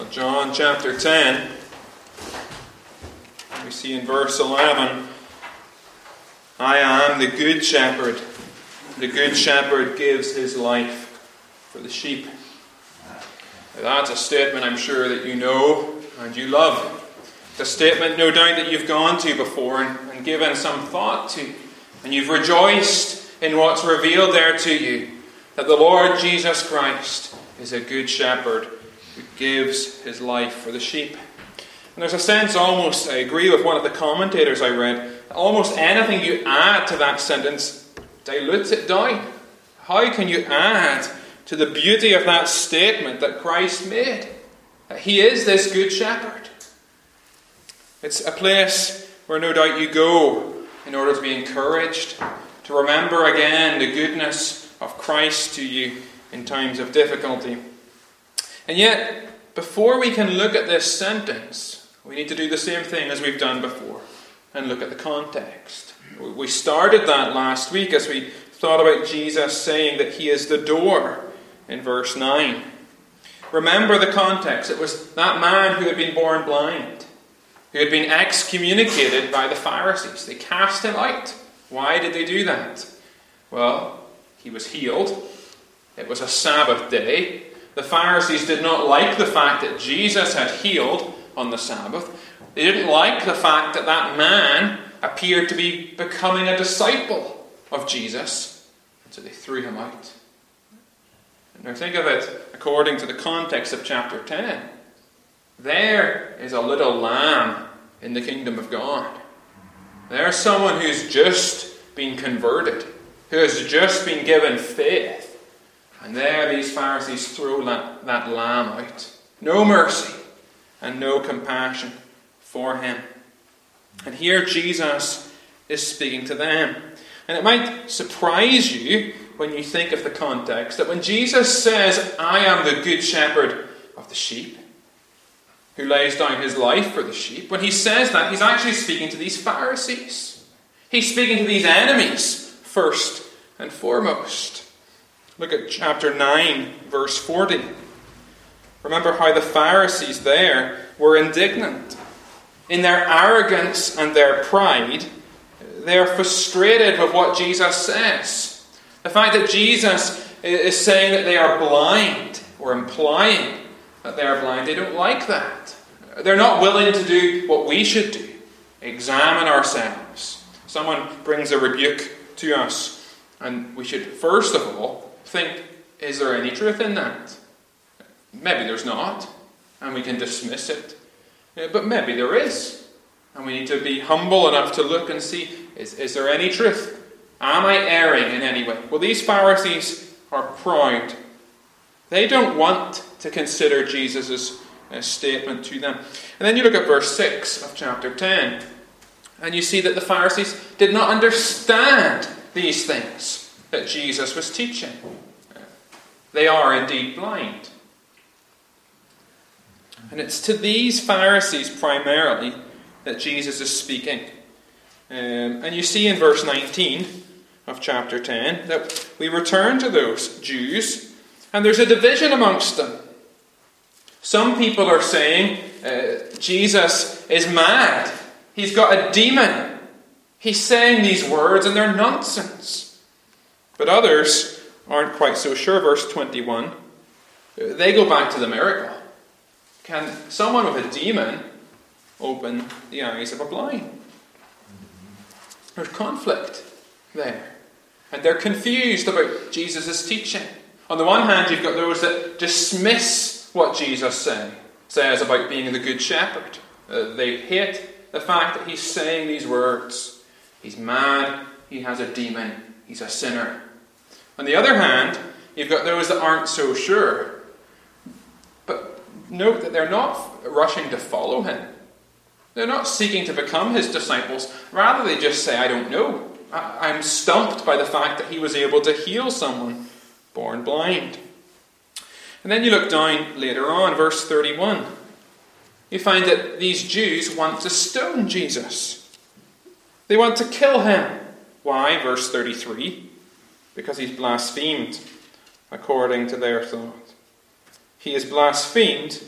John chapter 10, we see in verse 11, I am the good shepherd. The good shepherd gives his life for the sheep. Now, that's a statement I'm sure that you know and you love. It's a statement no doubt that you've gone to before and given some thought to. And you've rejoiced in what's revealed there to you. That the Lord Jesus Christ is a good shepherd who gives his life for the sheep. And there's a sense almost, I agree with one of the commentators I read, almost anything you add to that sentence dilutes it down. How can you add to the beauty of that statement that Christ made? That he is this good shepherd. It's a place where no doubt you go in order to be encouraged, to remember again the goodness of Christ to you in times of difficulty. And yet, before we can look at this sentence, we need to do the same thing as we've done before and look at the context. We started that last week as we thought about Jesus saying that he is the door in verse 9. Remember the context. It was that man who had been born blind, who had been excommunicated by the Pharisees. They cast him out. Why did they do that? Well, he was healed. It was a Sabbath day. The Pharisees did not like the fact that Jesus had healed on the Sabbath. They didn't like the fact that that man appeared to be becoming a disciple of Jesus. And so they threw him out. Now think of it according to the context of chapter 10. There is a little lamb in the kingdom of God. There's someone who's just been converted, who has just been given faith. And there these Pharisees throw that lamb out. No mercy and no compassion for him. And here Jesus is speaking to them. And it might surprise you when you think of the context that when Jesus says, I am the good shepherd of the sheep, who lays down his life for the sheep, when he says that, he's actually speaking to these Pharisees. He's speaking to these enemies first and foremost. Look at chapter 9, verse 40. Remember how the Pharisees there were indignant. In their arrogance and their pride, they are frustrated with what Jesus says. The fact that Jesus is saying that they are blind, or implying that they are blind, they don't like that. They're not willing to do what we should do. Examine ourselves. Someone brings a rebuke to us, and we should first of all think, is there any truth in that? Maybe there's not, and we can dismiss it. But maybe there is. And we need to be humble enough to look and see, is there any truth? Am I erring in any way? Well, these Pharisees are proud. They don't want to consider Jesus' statement to them. And then you look at verse 6 of chapter 10, and you see that the Pharisees did not understand these things that Jesus was teaching. They are indeed blind. And it's to these Pharisees primarily that Jesus is speaking. And you see in verse 19 of chapter 10 that we return to those Jews, and there's a division amongst them. Some people are saying Jesus is mad. He's got a demon. He's saying these words and they're nonsense. But others aren't quite so sure. Verse 21, they go back to the miracle. Can someone with a demon open the eyes of a blind? There's conflict there. And they're confused about Jesus' teaching. On the one hand, you've got those that dismiss what Jesus says about being the good shepherd. They hate the fact that he's saying these words. He's mad. He has a demon. He's a sinner. On the other hand, you've got those that aren't so sure. But note that they're not rushing to follow him. They're not seeking to become his disciples. Rather, they just say, I don't know. I'm stumped by the fact that he was able to heal someone born blind. And then you look down later on, verse 31. You find that these Jews want to stone Jesus. They want to kill him. Why? Verse 33. Because he's blasphemed, according to their thought. He is blasphemed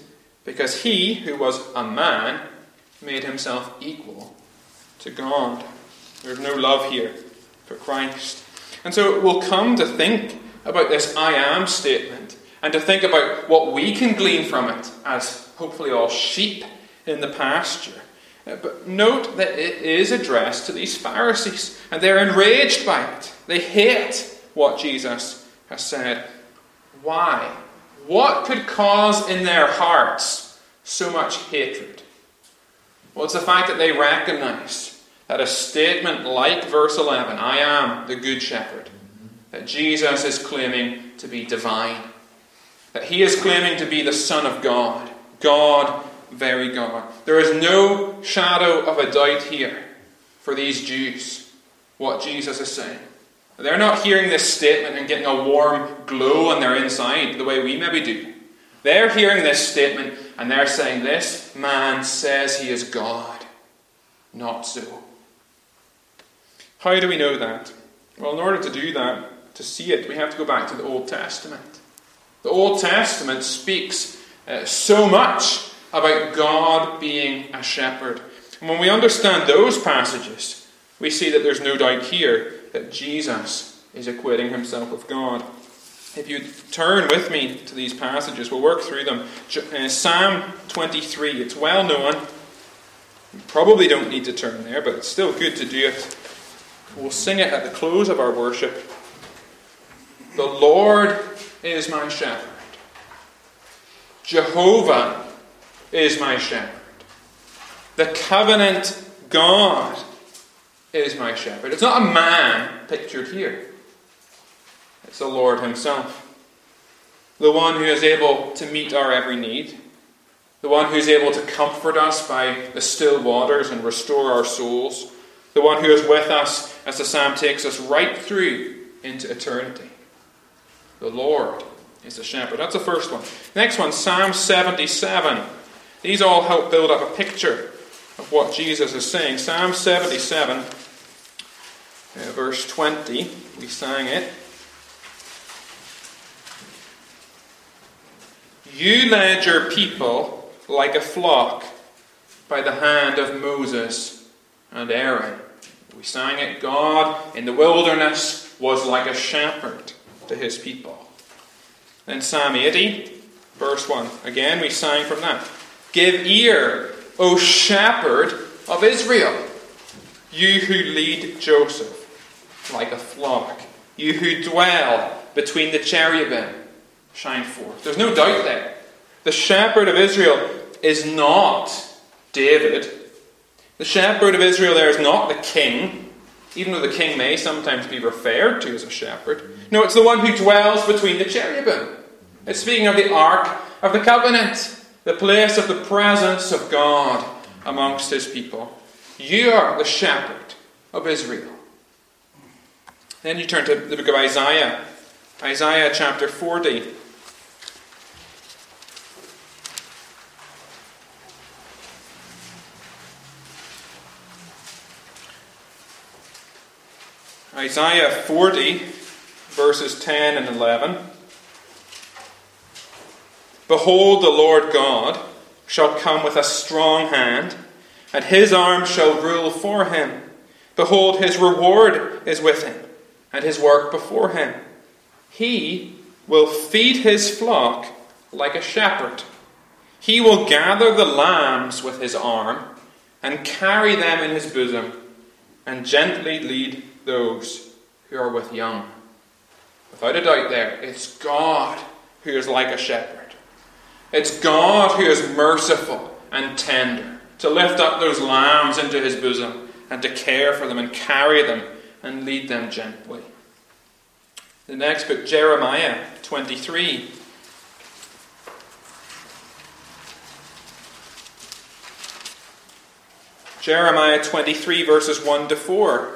because he, who was a man, made himself equal to God. There's no love here for Christ. And so we'll come to think about this I am statement, and to think about what we can glean from it as hopefully all sheep in the pasture. But note that it is addressed to these Pharisees, and they're enraged by it. They hate what Jesus has said. Why? What could cause in their hearts so much hatred? Well, it's the fact that they recognize that a statement like verse 11, I am the good shepherd, that Jesus is claiming to be divine, that he is claiming to be the Son of God, God, very God. There is no shadow of a doubt here for these Jews what Jesus is saying. They're not hearing this statement and getting a warm glow on their inside the way we maybe do. They're hearing this statement and they're saying, this man says he is God. Not so. How do we know that? Well, in order to do that, to see it, we have to go back to the Old Testament. The Old Testament speaks so much about God being a shepherd. And when we understand those passages, we see that there's no doubt here that Jesus is equating himself with God. If you turn with me to these passages, we'll work through them. Psalm 23, it's well known. You probably don't need to turn there, but it's still good to do it. We'll sing it at the close of our worship. The Lord is my shepherd. Jehovah is my shepherd. The covenant God is my shepherd. It's not a man pictured here. It's the Lord himself. The one who is able to meet our every need. The one who is able to comfort us by the still waters and restore our souls. The one who is with us as the psalm takes us right through into eternity. The Lord is the shepherd. That's the first one. Next one, Psalm 77. These all help build up a picture of what Jesus is saying. Psalm 77, verse 20. We sang it. You led your people like a flock by the hand of Moses and Aaron. We sang it. God in the wilderness was like a shepherd to his people. Then Psalm 80, verse 1. Again, we sang from that. Give ear, O shepherd of Israel, you who lead Joseph like a flock, you who dwell between the cherubim, shine forth. There's no doubt there. The shepherd of Israel is not David. The shepherd of Israel there is not the king, even though the king may sometimes be referred to as a shepherd. No, it's the one who dwells between the cherubim. It's speaking of the Ark of the Covenant, the place of the presence of God amongst his people. You are the shepherd of Israel. Then you turn to the book of Isaiah. Isaiah chapter 40. Isaiah 40, verses 10 and 11. Behold, the Lord God shall come with a strong hand, and his arm shall rule for him. Behold, his reward is with him, and his work before him. He will feed his flock like a shepherd. He will gather the lambs with his arm, and carry them in his bosom, and gently lead those who are with young. Without a doubt there, it's God who is like a shepherd. It's God who is merciful and tender to lift up those lambs into his bosom and to care for them and carry them and lead them gently. The next book, Jeremiah 23. Jeremiah 23 verses 1 to 4.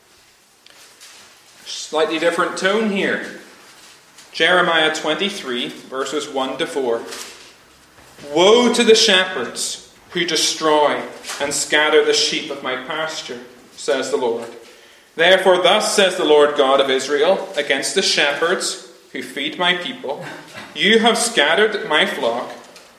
Slightly different tone here. Jeremiah 23 verses 1 to 4. Woe to the shepherds who destroy and scatter the sheep of my pasture, says the Lord. Therefore thus says the Lord God of Israel against the shepherds who feed my people. You have scattered my flock,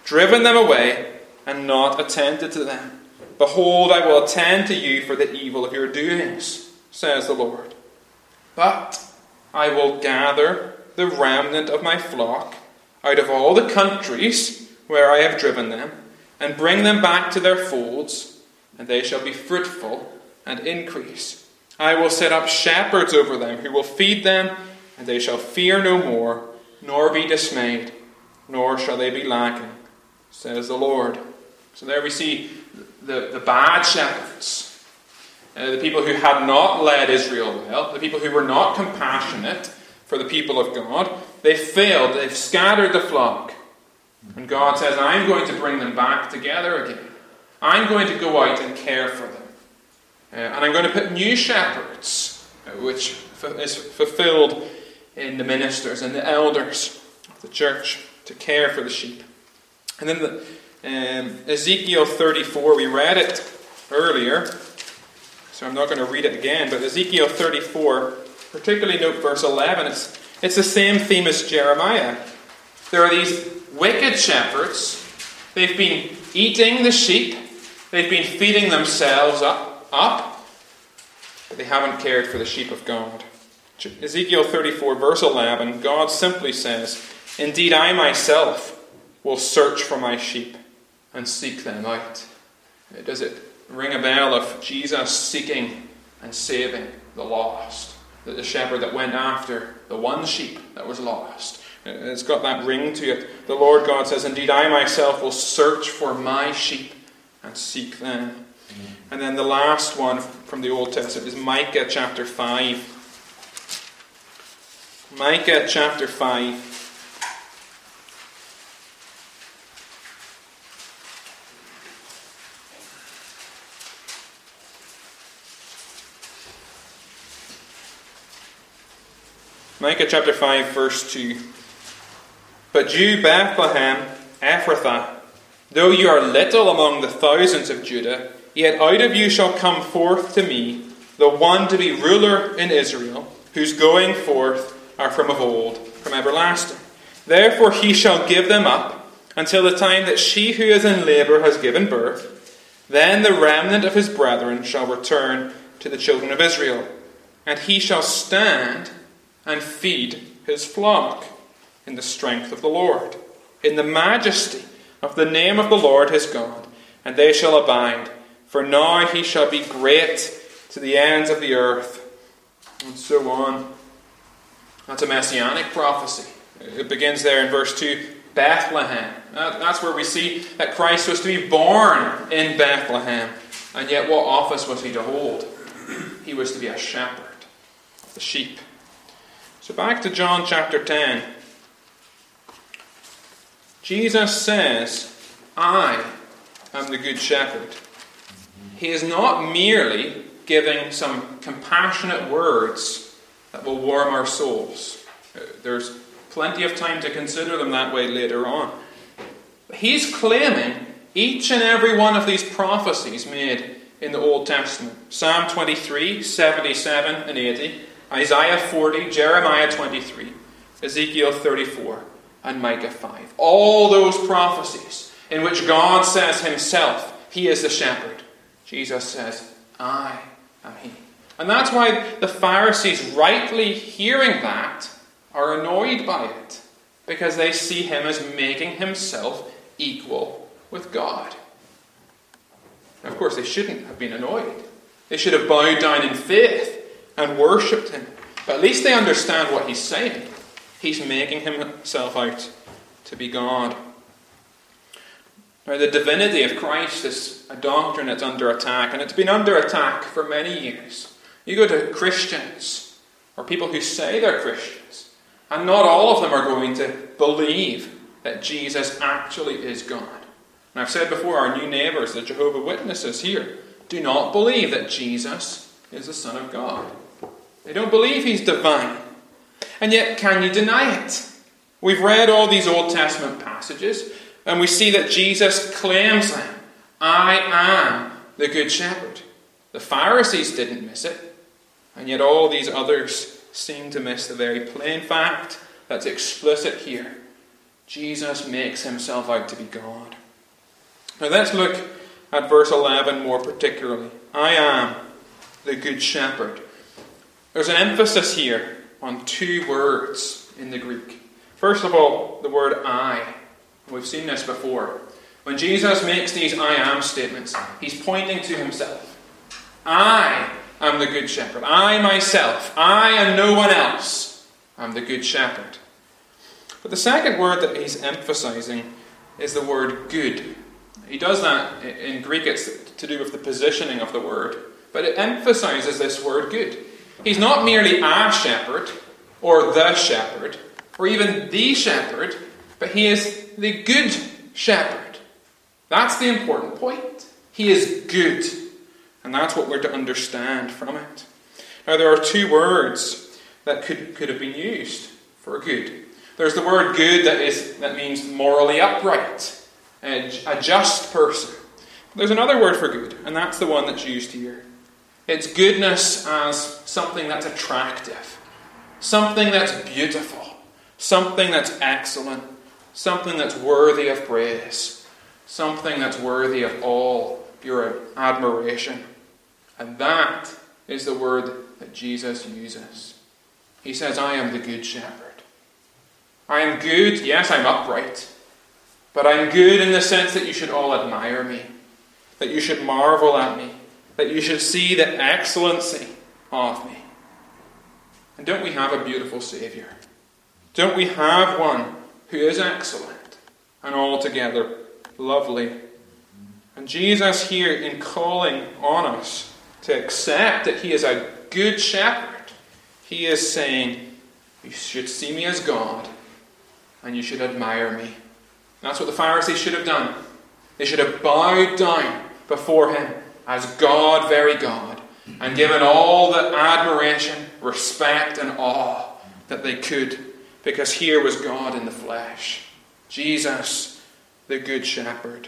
driven them away, and not attended to them. Behold, I will attend to you for the evil of your doings, says the Lord. But I will gather the remnant of my flock out of all the countries where I have driven them, and bring them back to their folds, and they shall be fruitful and increase. I will set up shepherds over them who will feed them, and they shall fear no more, nor be dismayed, nor shall they be lacking, says the Lord. So there we see the bad shepherds, the people who had not led Israel well, the people who were not compassionate for the people of God. They failed, they've scattered the flock. And God says, I'm going to bring them back together again. I'm going to go out and care for them. And I'm going to put new shepherds, which is fulfilled in the ministers and the elders of the church, to care for the sheep. And then Ezekiel 34, we read it earlier, so I'm not going to read it again, but Ezekiel 34, particularly note verse 11, it's the same theme as Jeremiah. There are these wicked shepherds. They've been eating the sheep. They've been feeding themselves up, but they haven't cared for the sheep of God. Ezekiel 34, verse 11, God simply says, Indeed, I myself will search for my sheep and seek them out. Does it ring a bell of Jesus seeking and saving the lost? The shepherd that went after the one sheep that was lost. It's got that ring to it. The Lord God says, Indeed, I myself will search for my sheep and seek them. And then the last one from the Old Testament is Micah chapter 5. Micah chapter 5. Micah chapter 5, verse 2. But you, Bethlehem, Ephrathah, though you are little among the thousands of Judah, yet out of you shall come forth to me the one to be ruler in Israel, whose going forth are from of old, from everlasting. Therefore he shall give them up until the time that she who is in labour has given birth. Then the remnant of his brethren shall return to the children of Israel, and he shall stand and feed his flock in the strength of the Lord, in the majesty of the name of the Lord his God, and they shall abide. For now he shall be great to the ends of the earth. And so on. That's a messianic prophecy. It begins there in verse 2, Bethlehem. That's where we see that Christ was to be born in Bethlehem. And yet what office was he to hold? He was to be a shepherd of the sheep. So back to John chapter 10. Jesus says, I am the good shepherd. He is not merely giving some compassionate words that will warm our souls. There's plenty of time to consider them that way later on. He's claiming each and every one of these prophecies made in the Old Testament. Psalm 23, 77 and 80, Isaiah 40, Jeremiah 23, Ezekiel 34, and Micah 5. All those prophecies in which God says himself, he is the shepherd. Jesus says, I am he. And that's why the Pharisees, rightly hearing that, are annoyed by it. Because they see him as making himself equal with God. Now, of course, they shouldn't have been annoyed. They should have bowed down in faith and worshipped him. But at least they understand what he's saying. He's making himself out to be God. Now, the divinity of Christ is a doctrine that's under attack, and it's been under attack for many years. You go to Christians, or people who say they're Christians, and not all of them are going to believe that Jesus actually is God. And I've said before, our new neighbours, the Jehovah's Witnesses here, do not believe that Jesus is the Son of God. They don't believe he's divine. And yet, can you deny it? We've read all these Old Testament passages, and we see that Jesus claims them. I am the Good Shepherd. The Pharisees didn't miss it, and yet all these others seem to miss the very plain fact that's explicit here. Jesus makes himself out to be God. Now let's look at verse 11 more particularly. I am the good shepherd. There's an emphasis here on two words in the Greek. First of all, the word I. We've seen this before. When Jesus makes these I am statements, he's pointing to himself. I am the good shepherd. I myself, I and no one else, am the good shepherd. But the second word that he's emphasizing is the word good. He does that in Greek, it's to do with the positioning of the word, but it emphasizes this word good. He's not merely a shepherd, or the shepherd, or even the shepherd, but he is the good shepherd. That's the important point. He is good. And that's what we're to understand from it. Now there are two words that could have been used for good. There's the word good that means morally upright, a just person. There's another word for good, and that's the one that's used here. It's goodness as something that's attractive, something that's beautiful, something that's excellent, something that's worthy of praise, something that's worthy of all your admiration. And that is the word that Jesus uses. He says, I am the good shepherd. I am good, yes, I'm upright, but I'm good in the sense that you should all admire me, that you should marvel at me, that you should see the excellency of me. And don't we have a beautiful Saviour? Don't we have one who is excellent and altogether lovely? And Jesus here, in calling on us to accept that he is a good shepherd, he is saying, you should see me as God and you should admire me. That's what the Pharisees should have done. They should have bowed down before him as God, very God, and given all the admiration, respect and awe that they could, because here was God in the flesh. Jesus, the good shepherd.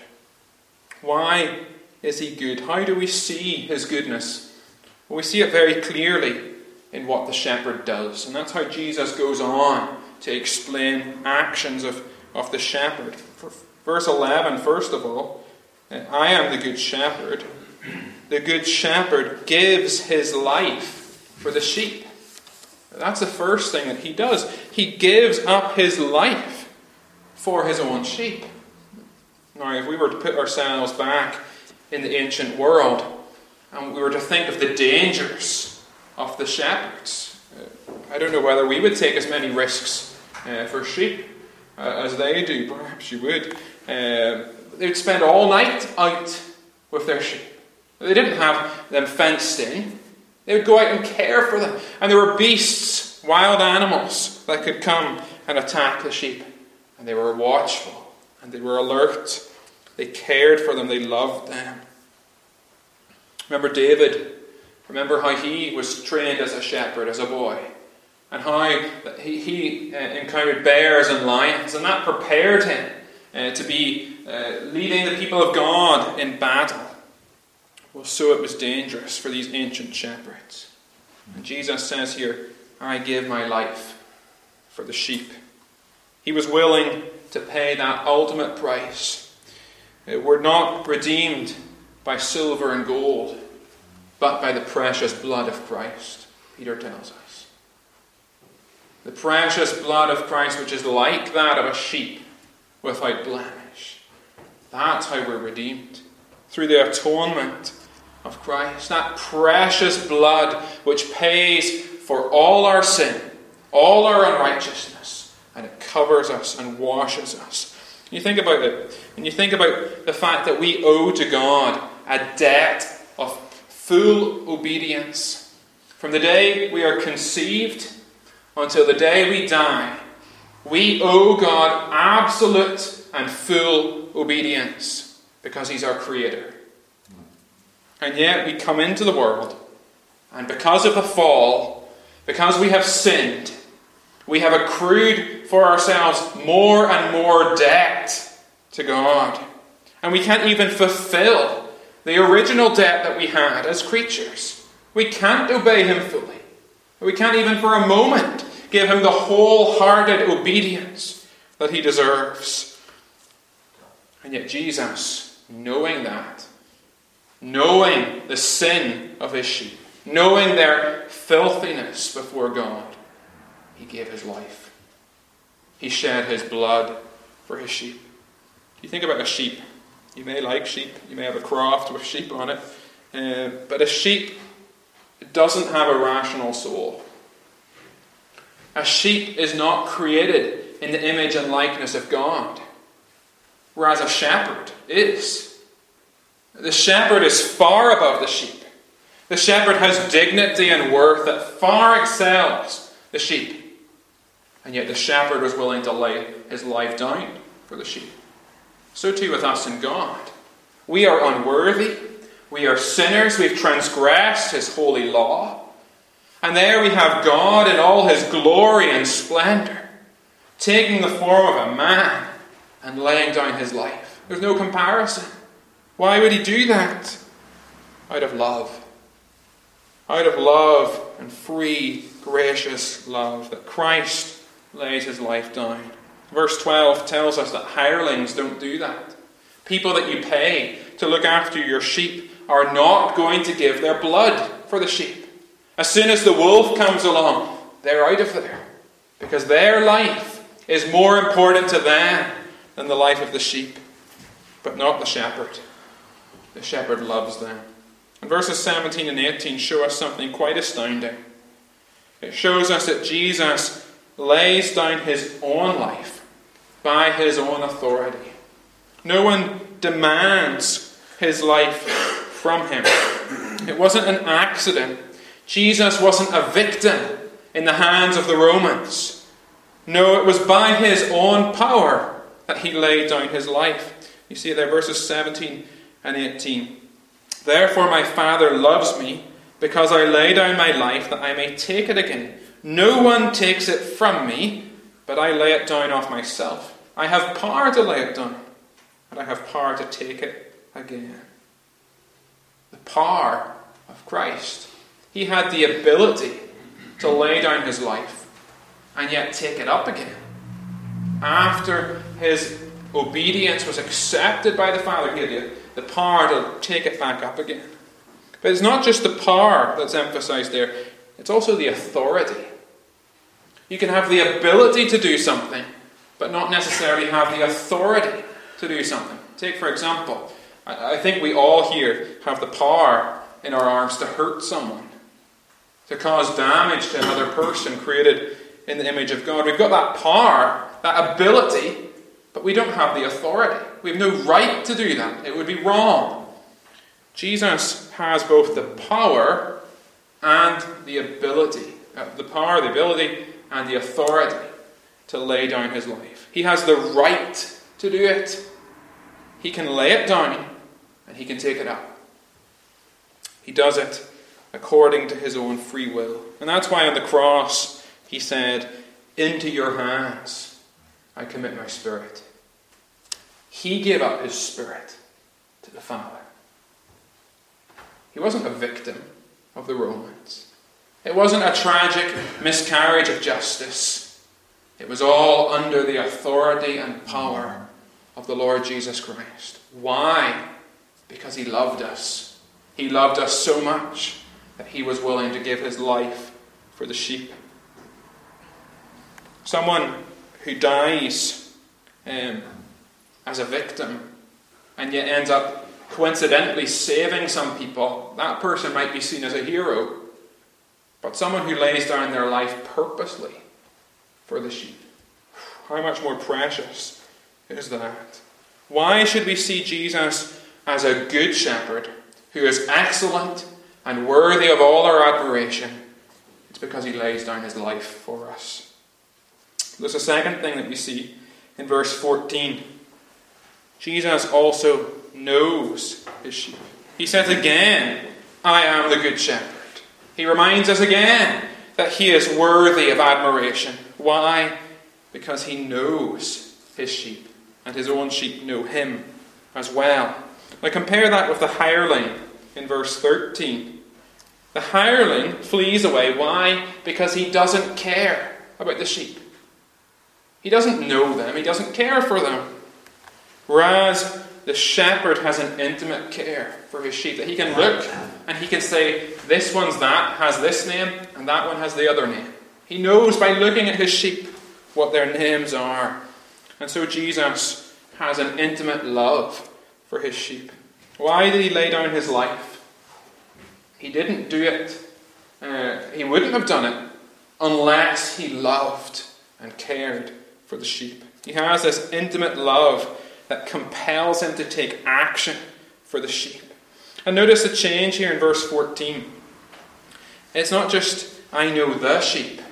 Why is he good? How do we see his goodness? Well, we see it very clearly in what the shepherd does. And that's how Jesus goes on to explain actions of the shepherd. For verse 11, first of all, I am the good shepherd. The good shepherd gives his life for the sheep. That's the first thing that he does. He gives up his life for his own sheep. Now, if we were to put ourselves back in the ancient world and we were to think of the dangers of the shepherds, I don't know whether we would take as many risks for sheep as they do. Perhaps you would. They would spend all night out with their sheep. They didn't have them fenced in. They would go out and care for them. And there were beasts, wild animals, that could come and attack the sheep. And they were watchful and they were alert. They cared for them. They loved them. Remember David. Remember how he was trained as a shepherd, as a boy. And how he encountered bears and lions. And that prepared him to be leading the people of God in battle. Well, so it was dangerous for these ancient shepherds. And Jesus says here, I give my life for the sheep. He was willing to pay that ultimate price. We're not redeemed by silver and gold, but by the precious blood of Christ, Peter tells us. The precious blood of Christ, which is like that of a sheep without blemish. That's how we're redeemed. Through the atonement of Christ. That precious blood which pays for all our sin, all our unrighteousness, and it covers us and washes us. You think about it, and you think about the fact that we owe to God a debt of full obedience. From the day we are conceived until the day we die, we owe God absolute and full obedience because he's our creator. And yet we come into the world, and because of the fall, because we have sinned, we have accrued for ourselves more and more debt to God. And we can't even fulfill the original debt that we had as creatures. We can't obey him fully. We can't even for a moment give him the wholehearted obedience that he deserves. And yet Jesus, knowing that, knowing the sin of his sheep, knowing their filthiness before God, he gave his life. He shed his blood for his sheep. You think about a sheep. You may like sheep. You may have a croft with sheep on it. But a sheep doesn't have a rational soul. A sheep is not created in the image and likeness of God, whereas a shepherd is. The shepherd is far above the sheep. The shepherd has dignity and worth that far excels the sheep. And yet the shepherd was willing to lay his life down for the sheep. So too with us and God. We are unworthy. We are sinners. We've transgressed his holy law. And there we have God in all his glory and splendor, taking the form of a man and laying down his life. There's no comparison. Why would he do that? Out of love. Out of love and free, gracious love, that Christ lays his life down. Verse 12 tells us that hirelings don't do that. People that you pay to look after your sheep are not going to give their blood for the sheep. As soon as the wolf comes along, they're out of there. Because their life is more important to them than the life of the sheep. But not the shepherd. The shepherd loves them. And verses 17 and 18 show us something quite astounding. It shows us that Jesus lays down his own life by his own authority. No one demands his life from him. It wasn't an accident. Jesus wasn't a victim in the hands of the Romans. No, it was by his own power that he laid down his life. You see there, verses 17 and 18. Therefore my Father loves me, because I lay down my life that I may take it again. No one takes it from me, but I lay it down of myself. I have power to lay it down, and I have power to take it again. The power of Christ. He had the ability to lay down his life and yet take it up again. After his obedience was accepted by the Father, he had the power to take it back up again. But it's not just the power that's emphasized there, it's also the authority. You can have the ability to do something, but not necessarily have the authority to do something. Take, for example, I think we all here have the power in our arms to hurt someone, to cause damage to another person created in the image of God. We've got that power, that ability, but we don't have the authority. We have no right to do that. It would be wrong. Jesus has both the power and the ability. The power, the ability, and the authority to lay down his life. He has the right to do it. He can lay it down and he can take it up. He does it according to his own free will. And that's why on the cross he said, "Into your hands I commit my spirit." He gave up his spirit to the Father. He wasn't a victim of the Romans. It wasn't a tragic miscarriage of justice. It was all under the authority and power of the Lord Jesus Christ. Why? Because he loved us. He loved us so much that he was willing to give his life for the sheep. Someone who dies as a victim and yet ends up coincidentally saving some people, that person might be seen as a hero. But someone who lays down their life purposely for the sheep, how much more precious is that? Why should we see Jesus as a good shepherd who is excellent and worthy of all our admiration? It's because he lays down his life for us. There's a second thing that we see in verse 14. Jesus also knows his sheep. He says again, "I am the good shepherd." He reminds us again that he is worthy of admiration. Why? Because he knows his sheep, and his own sheep know him as well. Now compare that with the hireling in verse 13. The hireling flees away. Why? Because he doesn't care about the sheep. He doesn't know them. He doesn't care for them. Whereas the shepherd has an intimate care for his sheep, that he can look and he can say, this one's that, has this name, and that one has the other name. He knows by looking at his sheep what their names are. And so Jesus has an intimate love for his sheep. Why did he lay down his life? He didn't do it. He wouldn't have done it unless he loved and cared for the sheep. He has this intimate love that compels him to take action for the sheep. And notice the change here in verse 14. It's not just, I know the sheep.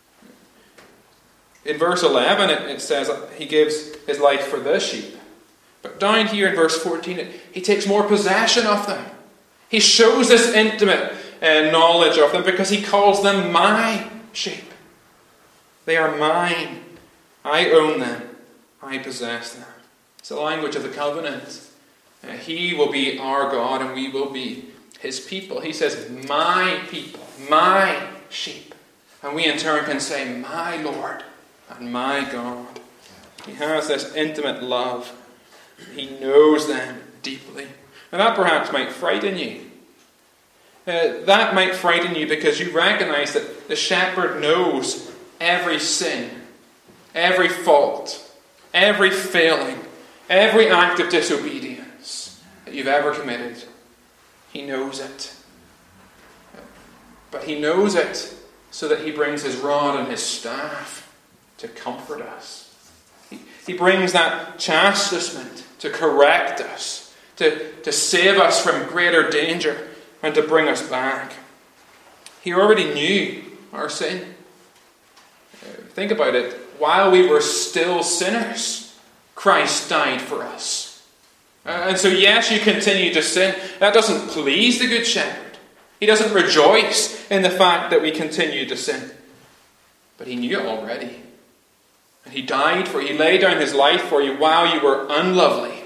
In verse 11 it says he gives his life for the sheep. But down here in verse 14, he takes more possession of them. He shows this intimate knowledge of them because he calls them my sheep. They are mine. I own them. I possess them. It's the language of the covenant. He will be our God and we will be his people. He says, my people, my sheep. And we in turn can say, my Lord and my God. He has this intimate love. He knows them deeply. Now that perhaps might frighten you. That might frighten you because you recognize that the shepherd knows every sin, every fault, every failing, every act of disobedience that you've ever committed. He knows it. But he knows it so that he brings his rod and his staff to comfort us. He brings that chastisement to correct us, to save us from greater danger, and to bring us back. He already knew our sin. Think about it. While we were still sinners, Christ died for us. And so yes, you continue to sin. That doesn't please the Good Shepherd. He doesn't rejoice in the fact that we continue to sin. But he knew it already. And he died for you. He laid down his life for you while you were unlovely.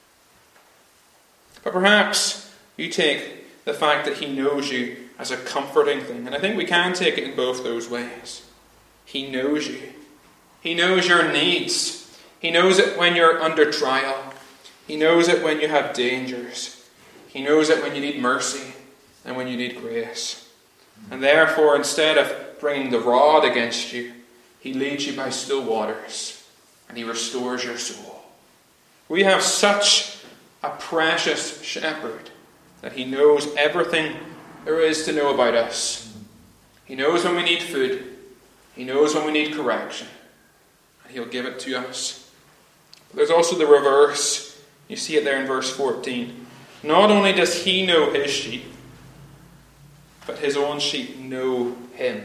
But perhaps you take the fact that he knows you as a comforting thing. And I think we can take it in both those ways. He knows you. He knows your needs. He knows it when you're under trial. He knows it when you have dangers. He knows it when you need mercy and when you need grace. And therefore, instead of bringing the rod against you, he leads you by still waters and he restores your soul. We have such a precious shepherd that he knows everything there is to know about us. He knows when we need food. He knows when we need correction. And he'll give it to us. But there's also the reverse. You see it there in verse 14. Not only does he know his sheep, but his own sheep know him.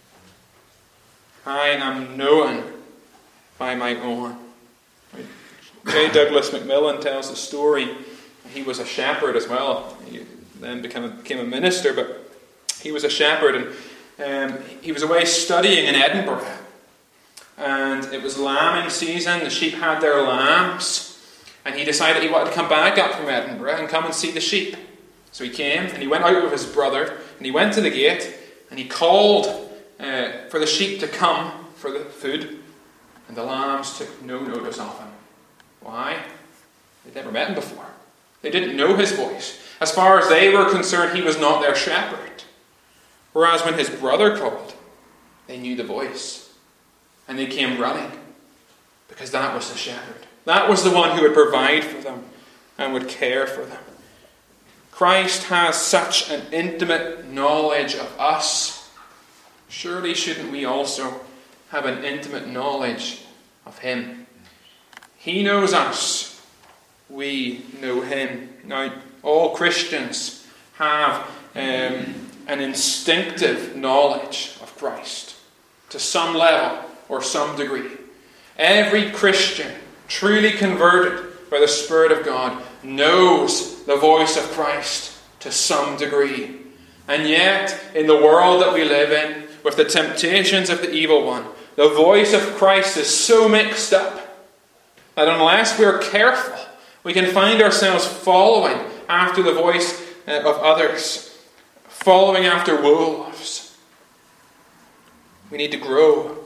I am known by my own. J. Douglas Macmillan tells the story. He was a shepherd as well. He then became a minister, but he was a shepherd, and he was away studying in Edinburgh. And it was lambing season. The sheep had their lambs, and he decided he wanted to come back up from Edinburgh and come and see the sheep. So he came, and he went out with his brother, and he went to the gate, and he called for the sheep to come for the food, and the lambs took no notice of him. Why? They'd never met him before. They didn't know his voice. As far as they were concerned, he was not their shepherd. Whereas when his brother called, they knew the voice, and they came running, because that was the shepherd. That was the one who would provide for them and would care for them. Christ has such an intimate knowledge of us. Surely shouldn't we also have an intimate knowledge of him? He knows us. We know him. Now, all Christians have an instinctive knowledge of Christ to some level or some degree. Every Christian truly converted by the Spirit of God knows the voice of Christ to some degree. And yet, in the world that we live in, with the temptations of the evil one, the voice of Christ is so mixed up that unless we're careful, we can find ourselves following after the voice of others, following after wolves. We need to grow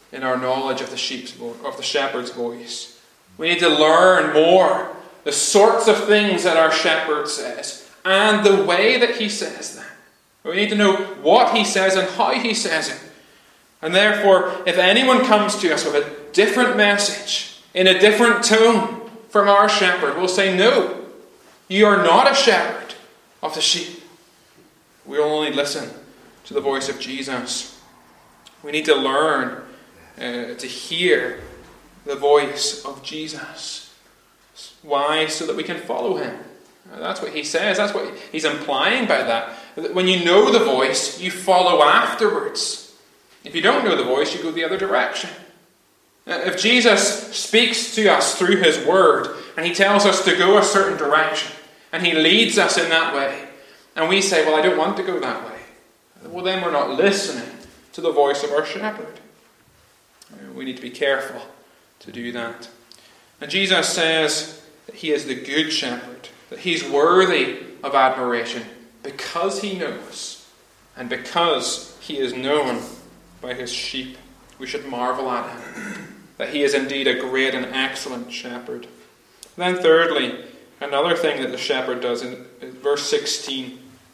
in our knowledge of the shepherd's voice. We need to learn more the sorts of things that our shepherd says and the way that he says them. We need to know what he says and how he says it. And therefore, if anyone comes to us with a different message, in a different tone from our shepherd, we'll say, no, you are not a shepherd of the sheep. We only listen to the voice of Jesus. We need to learn to hear the voice of Jesus. Why? So that we can follow him. That's what he says. That's what he's implying by that. When you know the voice, you follow afterwards. If you don't know the voice, you go the other direction. If Jesus speaks to us through his word, and he tells us to go a certain direction, and he leads us in that way, and we say, well, I don't want to go that way, well, then we're not listening to the voice of our shepherd. We need to be careful to do that. And Jesus says that he is the good shepherd, that he's worthy of admiration because he knows and because he is known by his sheep. We should marvel at him, that he is indeed a great and excellent shepherd. And then thirdly, another thing that the shepherd does in verse 16,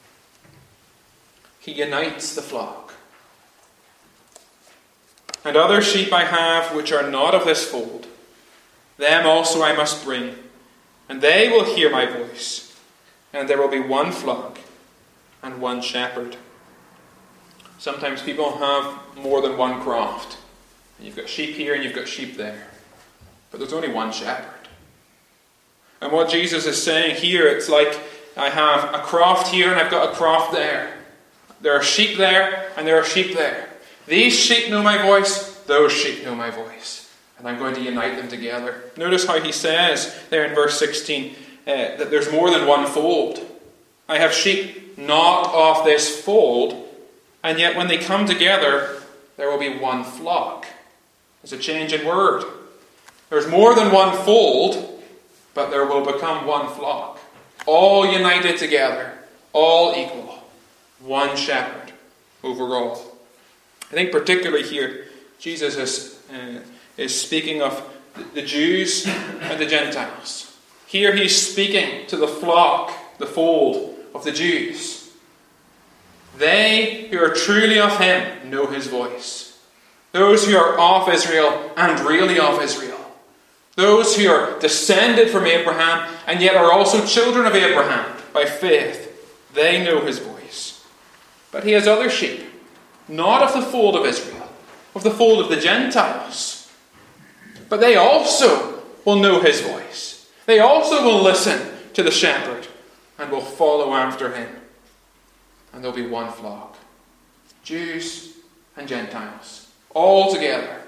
he unites the flock. And other sheep I have which are not of this fold, them also I must bring, and they will hear my voice, and there will be one flock and one shepherd. Sometimes people have more than one croft. You've got sheep here and you've got sheep there. But there's only one shepherd. And what Jesus is saying here, it's like I have a croft here and I've got a croft there. There are sheep there and there are sheep there. These sheep know my voice, those sheep know my voice. And I'm going to unite them together. Notice how he says there in verse 16 that there's more than one fold. I have sheep not of this fold, and yet when they come together, there will be one flock. There's a change in word. There's more than one fold, but there will become one flock. All united together, all equal. One shepherd overall. I think particularly here, Jesus is speaking of the Jews and the Gentiles. Here he's speaking to the flock, the fold of the Jews. They who are truly of him know his voice. Those who are of Israel and really of Israel. Those who are descended from Abraham and yet are also children of Abraham by faith. They know his voice. But he has other sheep, not of the fold of Israel, of the fold of the Gentiles. But they also will know his voice. They also will listen to the shepherd and will follow after him. And there'll be one flock. Jews and Gentiles. All together.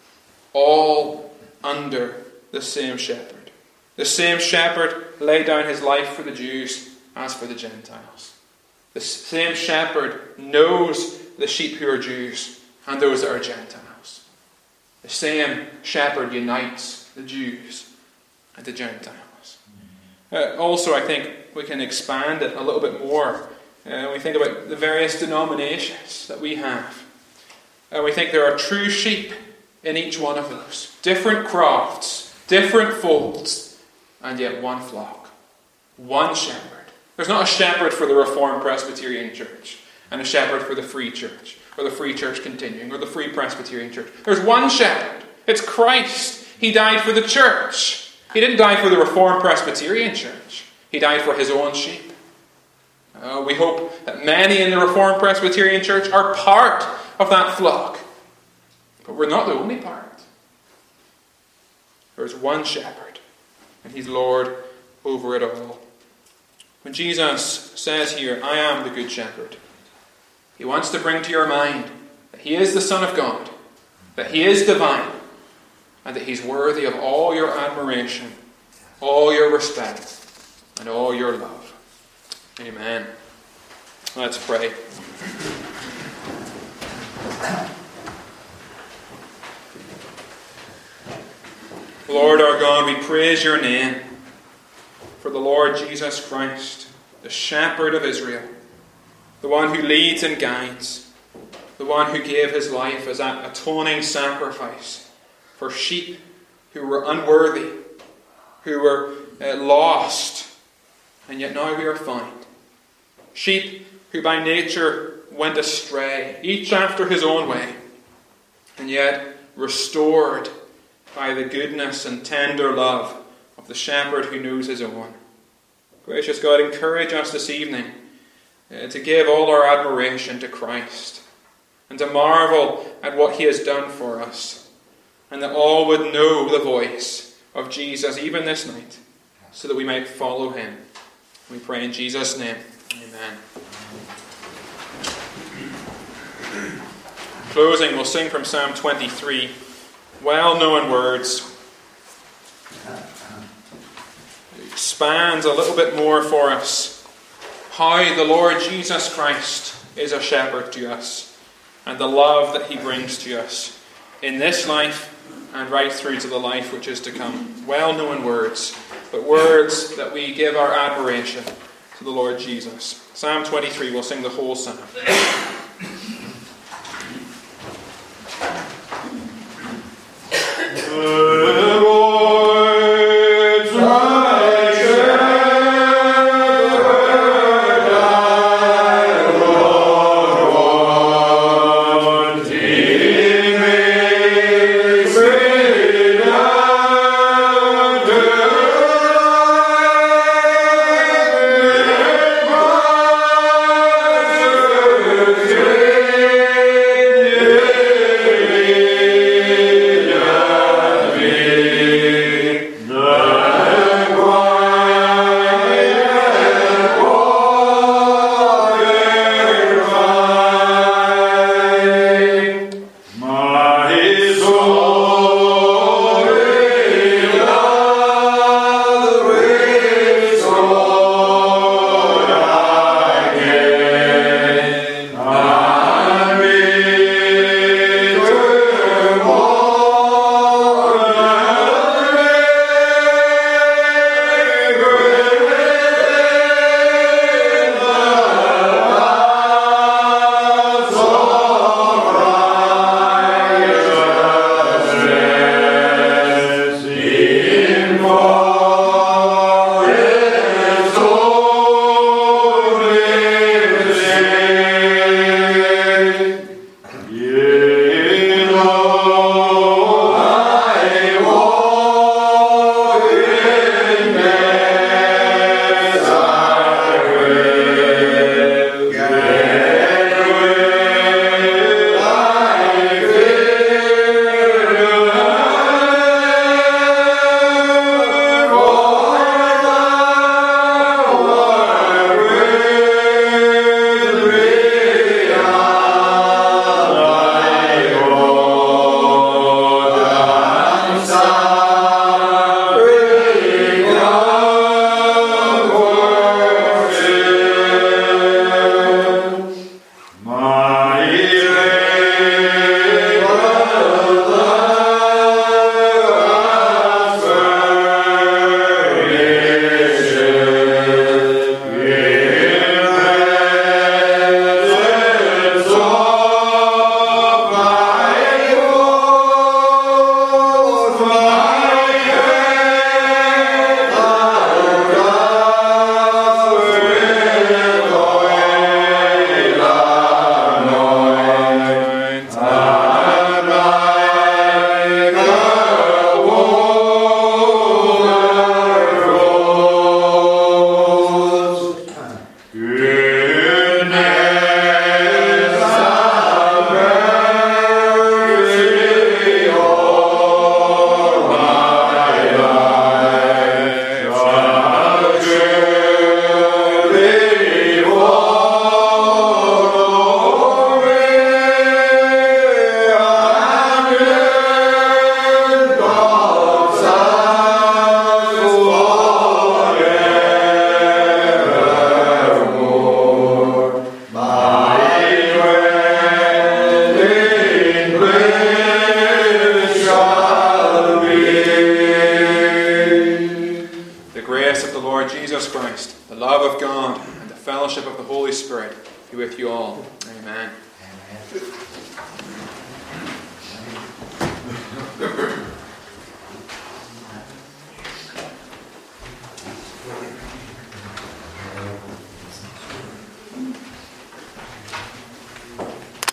All under the same shepherd. The same shepherd laid down his life for the Jews as for the Gentiles. The same shepherd knows the sheep who are Jews and those that are Gentiles. The same shepherd unites the Jews and the Gentiles. Also, I think we can expand it a little bit more. We think about the various denominations that we have. We think there are true sheep in each one of those. Different crofts, different folds, and yet one flock. One shepherd. There's not a shepherd for the Reformed Presbyterian Church and a shepherd for the Free Church, or the Free Church Continuing, or the Free Presbyterian Church. There's one shepherd. It's Christ. He died for the church. He didn't die for the Reformed Presbyterian Church. He died for his own sheep. We hope that many in the Reformed Presbyterian Church are part of that flock. But we're not the only part. There's one shepherd, and he's Lord over it all. When Jesus says here, I am the good shepherd, he wants to bring to your mind that he is the Son of God, that he is divine, and that he's worthy of all your admiration, all your respect, and all your love. Amen. Let's pray. Lord our God, we praise your name for the Lord Jesus Christ, the shepherd of Israel, the one who leads and guides, the one who gave his life as an atoning sacrifice for sheep who were unworthy, who were lost, and yet now we are found. Sheep who by nature went astray, each after his own way, and yet restored by the goodness and tender love of the shepherd who knows his own. Gracious God, encourage us this evening to give all our admiration to Christ and to marvel at what he has done for us, and that all would know the voice of Jesus even this night, so that we might follow him. We pray in Jesus' name. Amen. Closing, we'll sing from Psalm 23, well-known words. It expands a little bit more for us how the Lord Jesus Christ is a shepherd to us, and the love that he brings to us in this life and right through to the life which is to come. Well-known words, but words that we give our admiration to the Lord Jesus. Psalm 23, we'll sing the whole psalm. Be with you all. Amen. Amen. Amen.